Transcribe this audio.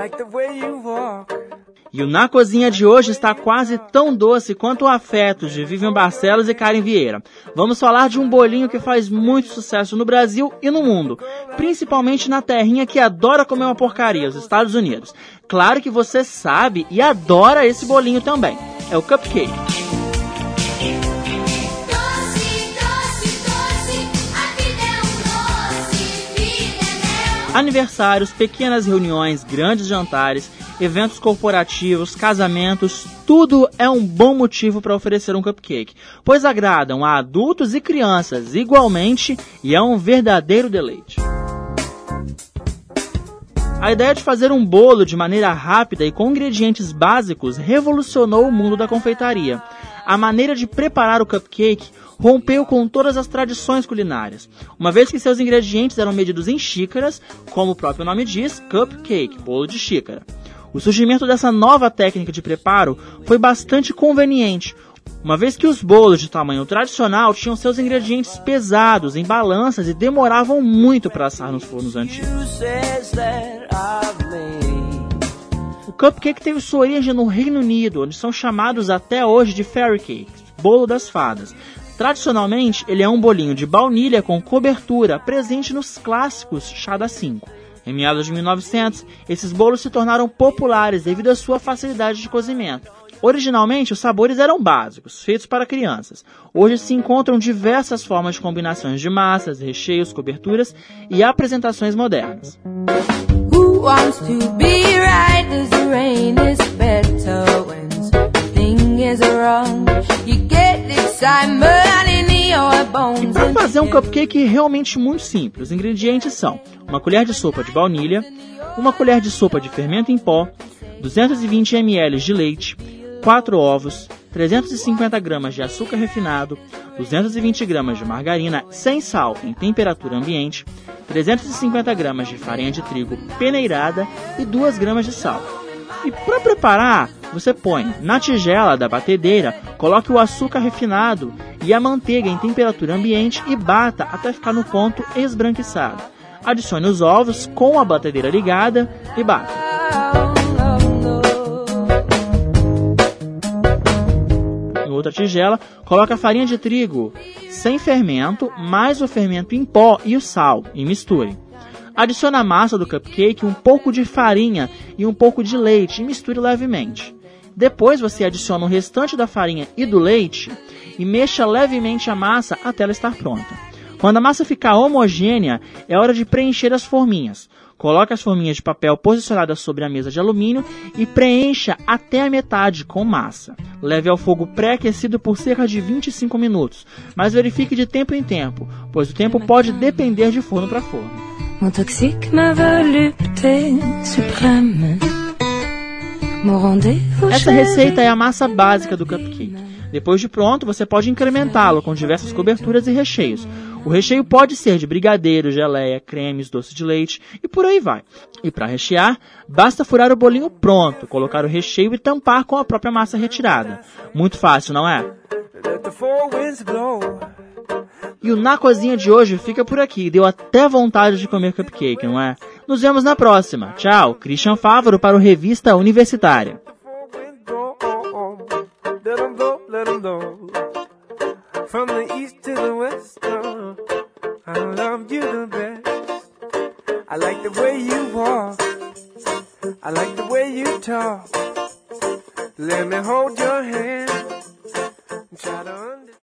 like the way you walk. E o Na Cozinha de hoje está quase tão doce quanto o Afetos, de Vivian Barcelos e Karen Vieira. Vamos falar de um bolinho que faz muito sucesso no Brasil e no mundo, principalmente na terrinha que adora comer uma porcaria, os Estados Unidos. Claro que você sabe e adora esse bolinho também. É o cupcake. Aniversários, pequenas reuniões, grandes jantares, eventos corporativos, casamentos, tudo é um bom motivo para oferecer um cupcake, pois agradam a adultos e crianças igualmente e é um verdadeiro deleite. A ideia de fazer um bolo de maneira rápida e com ingredientes básicos revolucionou o mundo da confeitaria. A maneira de preparar o cupcake rompeu com todas as tradições culinárias, uma vez que seus ingredientes eram medidos em xícaras, como o próprio nome diz, cupcake, bolo de xícara. O surgimento dessa nova técnica de preparo foi bastante conveniente, uma vez que os bolos de tamanho tradicional tinham seus ingredientes pesados em balanças e demoravam muito para assar nos fornos antigos. O cupcake teve sua origem no Reino Unido, onde são chamados até hoje de fairy cakes, bolo das fadas. Tradicionalmente, ele é um bolinho de baunilha com cobertura, presente nos clássicos chá das 5. Em meados de 1900, esses bolos se tornaram populares devido à sua facilidade de cozimento. Originalmente, os sabores eram básicos, feitos para crianças. Hoje se encontram diversas formas de combinações de massas, recheios, coberturas e apresentações modernas. Who wants to be right as the rain is better when something is wrong? You get excitement in your bones. E para fazer um cupcake realmente muito simples, os ingredientes são uma colher de sopa de baunilha, uma colher de sopa de fermento em pó, 220 ml de leite, 4 ovos, 350 gramas de açúcar refinado, 220 gramas de margarina sem sal em temperatura ambiente, 350 gramas de farinha de trigo peneirada e 2 gramas de sal. E para preparar, você põe na tigela da batedeira, coloque o açúcar refinado e a manteiga em temperatura ambiente e bata até ficar no ponto esbranquiçado. Adicione os ovos com a batedeira ligada e bata. Em outra tigela, coloque a farinha de trigo sem fermento, mais o fermento em pó e o sal, e misture. Adicione à massa do cupcake um pouco de farinha e um pouco de leite e misture levemente. Depois você adiciona o restante da farinha e do leite e mexa levemente a massa até ela estar pronta. Quando a massa ficar homogênea, é hora de preencher as forminhas. Coloque as forminhas de papel posicionadas sobre a mesa de alumínio e preencha até a metade com massa. Leve ao fogo pré-aquecido por cerca de 25 minutos, mas verifique de tempo em tempo, pois o tempo pode depender de forno para forno. Mon toxique, ma volupté suprême. Mon rendez-vous. Essa receita é a massa básica do cupcake. Depois de pronto, você pode incrementá-lo com diversas coberturas e recheios. O recheio pode ser de brigadeiro, geleia, cremes, doce de leite e por aí vai. E para rechear, basta furar o bolinho pronto, colocar o recheio e tampar com a própria massa retirada. Muito fácil, não é? E o Na Cozinha de hoje fica por aqui. Deu até vontade de comer cupcake, não é? Nos vemos na próxima. Tchau, Christian Fávaro para o Revista Universitária. From the east to the west, I love you the best. I like the way you walk, I like the way you talk. Let me hold your hand and try to understand.